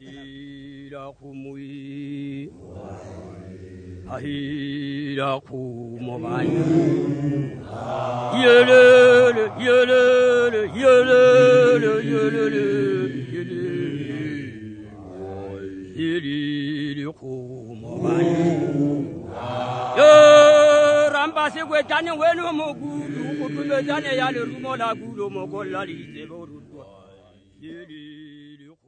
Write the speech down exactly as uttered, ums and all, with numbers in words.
Ahira kumui, ahira kumobani. Yelele, yelele, yelele, yelele, yelele, yelele kumobani. Yo rambasi kwe tani wenu mogudu, kutume tani yale rumo la gudo mogola li tebo rudwa. Yelele.